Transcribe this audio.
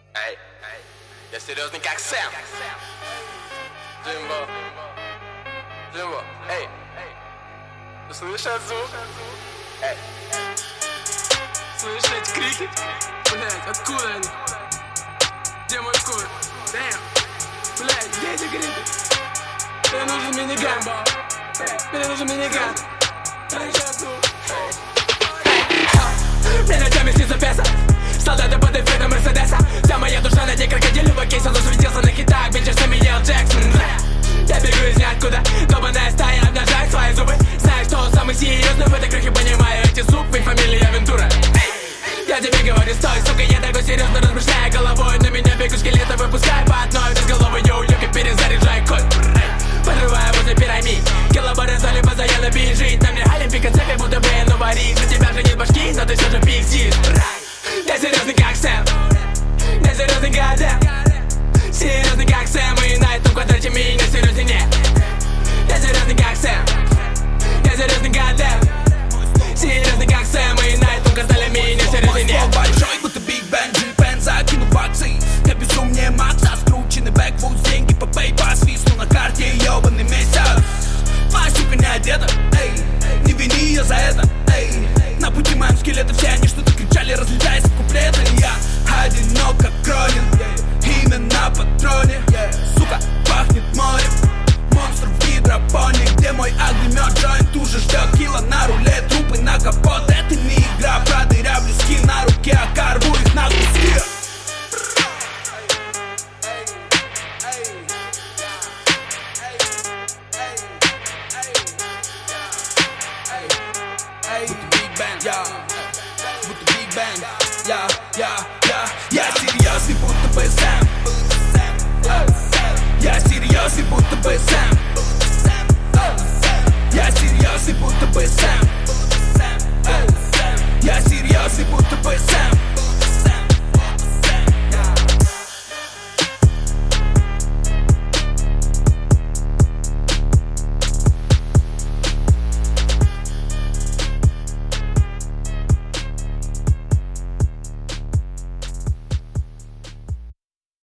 Эй, я серьезный как Сэм. Джимбо, Джимбо, эй, ты слышишь этот звук? Эй, слышишь эти крики? Блять, откуда они? Где мой кот? Блять, где эти крики? Мне нужен миниган. Мне нужен миниган. Мне ночами снится песо. Солдаты под эфиром Мерседеса. Вся моя душа на дне крокодилевого кейса. Засветился на хитах, бичер Сэмюэл Джексон. Я бегу из ниоткуда. Долбаная стая обнажает свои зубы. Знаешь, что самый серьезный в этой крохе? Понимаю эти зубы, фамилия Вентура. Я тебе говорю, стой, сука, я такой серьезно размышляя головой. На меня бегут скелеты, выпуская по одной. Безголовый йоу-йоки, перезаряжай кольт. Подрывая возле пирамид. Килобары зали постоянно бежит. На мне Олимпик, конце как будто бы варить. На тебя же нет башки, но ты все же пиксишь. Я серьезный как Сэм. Я серьезный как Дэм. Серьезный как Сэм. И на этом квадрате меня серьезный нет. Я серьезный как Сэм. Я серьезный как Дэм. Серьезный как Сэм. И на этом квадрате меня серьезный нет. Мой большой, будто Биг Бен, Джипен, закину баксы. Я безумнее Макса, скрученный бэквуд. Деньги по PayPal, свистну на карте, ебаный месяц. Твоя сука не одета, эй, не вини ее за это, эй. На пути моим скелеты все они что-то кричали, разлетаясь в куплеты. Я одинок как Кронин, имя на патроне. Сука, пахнет морем, монстр в гидропоне. Где мой огнемет, джойнт уже ждет кило на руле. Трупы на капот, это не игра. Продырявлю скин на руке, окорву их на куски. Big Bang, yeah.